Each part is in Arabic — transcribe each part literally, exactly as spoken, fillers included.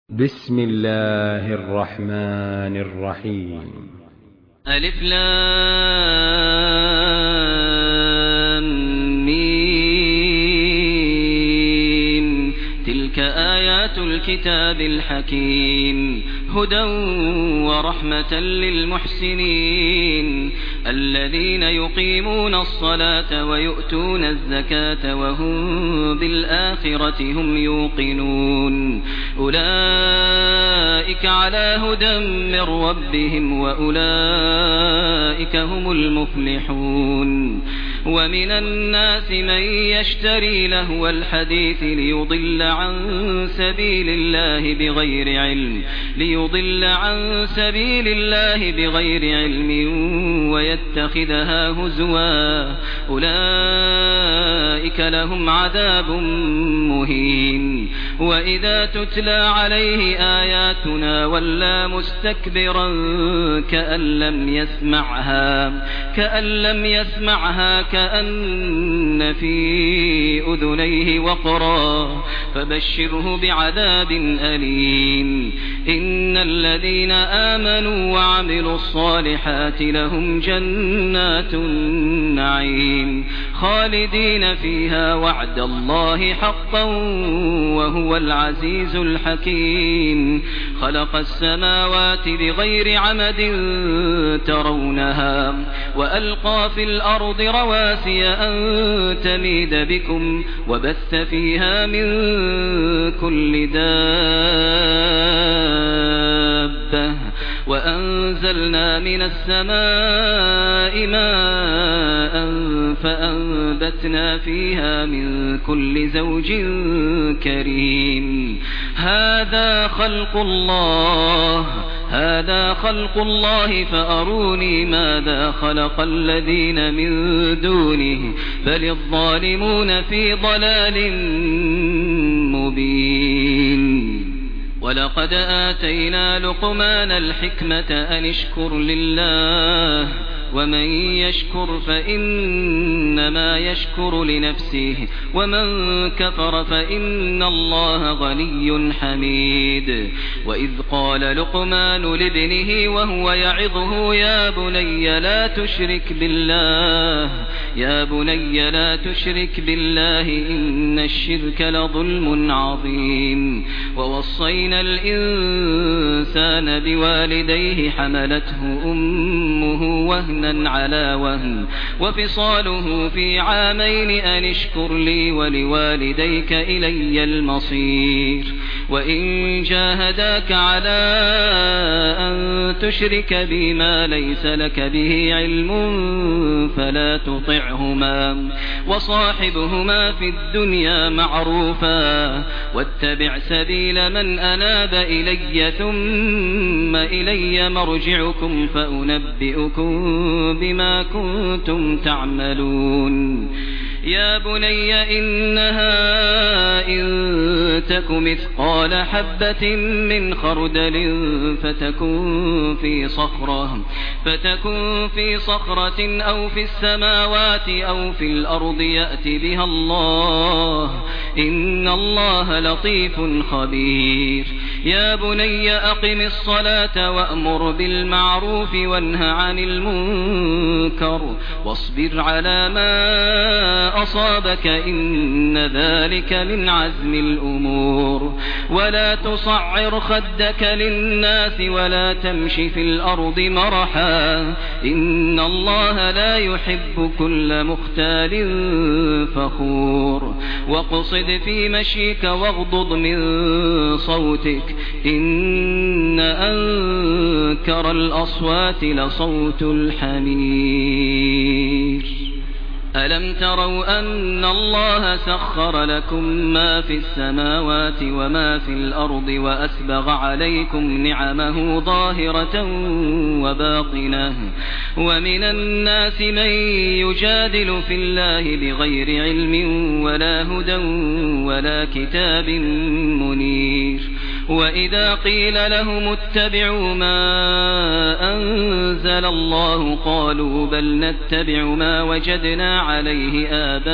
بسم الله الرحمن الرحيم. ألف لام ميم. تلك آيات الكتاب الحكيم، هدى ورحمة للمحسنين الذين يقيمون الصلاة ويؤتون الزكاة وهم بالآخرة هم يوقنون. أولئك على هدى من ربهم وأولئك هم المفلحون. ومن الناس من يشتري لهو الحديث ليضل عن سبيل الله بغير علم ليضل عن سبيل الله بغير علم ويتخذها هزوا. أولئك لهم عذاب مهين. وإذا تتلى عليه آياتنا ولى مستكبرا كأن لم يسمعها كأن لم يسمعها كأن في أذنيه وقرا فبشره بعذاب أليم. إن الذين آمنوا وعملوا الصالحات لهم جنات النعيم خالدين فيها وعد الله حقا وهو العزيز الحكيم. خلق السماوات بغير عمد ترونها وألقى في الأرض رواسي أن تميد بكم وبث فيها من كل دابة وأنزلنا من السماء ماء فأنبتنا فيها من كل زوج كريم. هذا خلق الله هذا خلق الله فأروني ماذا خلق الذين من دونه بل الظالمون في ضلال مبين. ولقد آتينا لقمان الحكمة أن اشكر لله ومن يشكر فإنما يشكر لنفسه ومن كفر فإن الله غني حميد. وإذ قال لقمان لابنه وهو يعظه يا بني لا تشرك بالله يا بني لا تشرك بالله إن الشرك لظلم عظيم. ووصينا الإنسان بوالديه حملته أمه وهنا على وهن وفصاله في عامين أن اشكر لي ولوالديك إلي المصير. وإن جاهداك على أن تشرك بي ما ليس لك به علم فلا تطعهما وصاحبهما في الدنيا معروفا واتبع سبيل من أناب إلي ثم إلي مرجعكم فأنبئكم بما كنتم تعملون. يا بني إنها إن تك مثقال حبة من خردل فتكن في صخرة فتكن في صخرة أو في السماوات أو في الأرض يأت بها الله إن الله لطيف خبير. يا بني أقم الصلاة وأمر بالمعروف وانه عن المنكر واصبر على ما أصابك إن ذلك من عزم الأمور. ولا تصعر خدك للناس ولا تمش في الأرض مرحا إن الله لا يحب كل مختال فخور. واقصد في مشيك واغضض من صوتك إن أنكر الأصوات لصوت الحمير. ألم تروا أن الله سخر لكم ما في السماوات وما في الأرض وأسبغ عليكم نعمه ظاهرة وباطنة ومن الناس من يجادل في الله بغير علم ولا هدى ولا كتاب منير. وإذا قيل لهم اتبعوا ما أنزل الله قالوا بل نتبع ما وجدنا عليه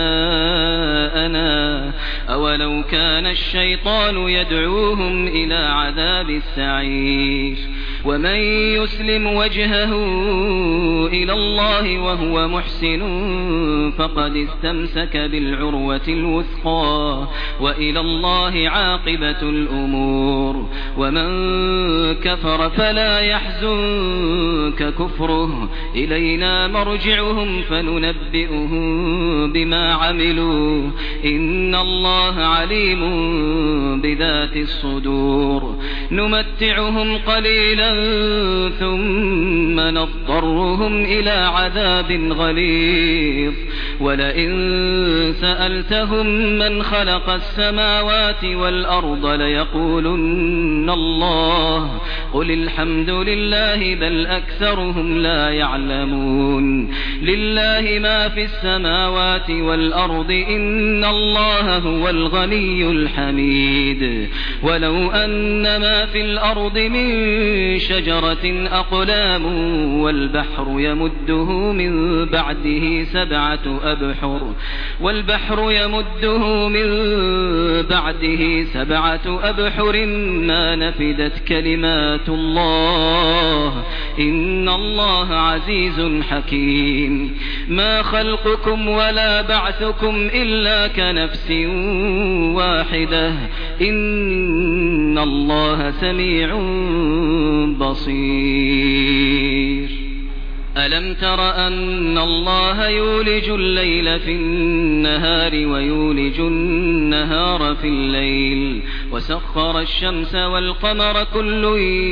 آباءنا أولو كان الشيطان يدعوهم إلى عذاب السعير ومن يسلم وجهه إلى الله وهو محسن فقد استمسك بالعروة الوثقى وإلى الله عاقبة الأمور ومن كفر فلا يحزنك كفره إلينا مرجعهم فننبئهم بما عملوا إن الله عليم بذات الصدور نمتعهم قليلا ثم نضطرهم إلى عذاب غليظ ولئن سألتهم من خلق السماوات والأرض ليقولن الله قل الحمد لله بل أكثرهم لا يعلمون لله ما في السماوات والأرض إن الله هو الغني الحميد ولو أن ما في الأرض من شجرة أقلام والبحر يمده من بعده سبعة أبحر والبحر يمده من بعده سبعة أبحر ما نفدت كلمات الله إن الله عزيز حكيم ما خلقكم ولا بعثكم إلا كنفس واحدة إن الله سميع بصير ألم تر أن الله يولج الليل في النهار ويولج النهار في الليل وسخر الشمس والقمر كل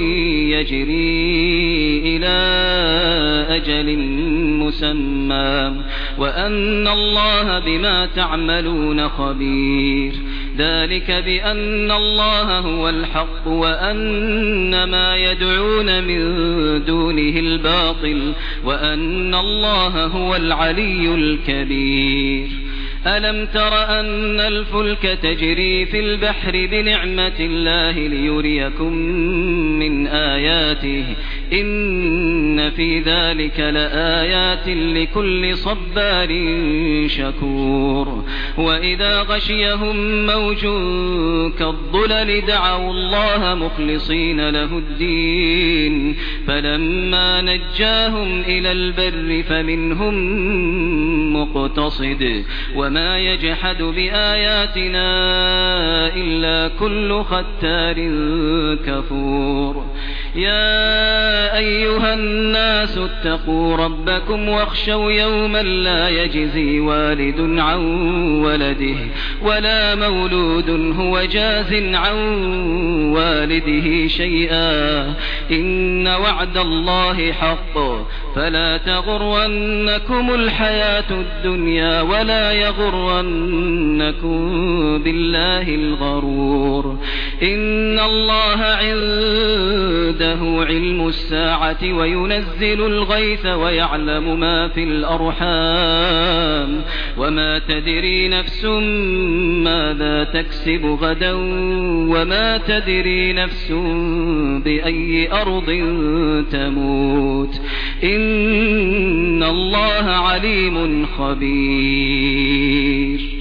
يجري إلى أجل مسمى وأن الله بما تعملون خبير ذلك بأن الله هو الحق وأن ما يدعون من دونه الباطل وأن الله هو العلي الكبير ألم تر أن الفلك تجري في البحر بنعمة الله ليريكم من آياته إن في ذلك لآيات لكل صبار شكور وإذا غشيهم موج كالظلل دعوا الله مخلصين له الدين فلما نجاهم إلى البر فمنهم مقتصد وما يجحد بآياتنا إلا كل ختار كفور يا أيها الناس اتقوا ربكم واخشوا يوما لا يجزي والد عن ولده ولا مولود هو جاز عن والده شيئا إن وعد الله حق فلا تغرنكم الحياة الدنيا ولا يغرنكم بالله الغرور إن الله عنده علم الساعة وينزل الغيث ويعلم ما في الأرحام وما تدري نفس ماذا تكسب غدا وما تدري نفس بأي أرض تموت إن الله عليم خبير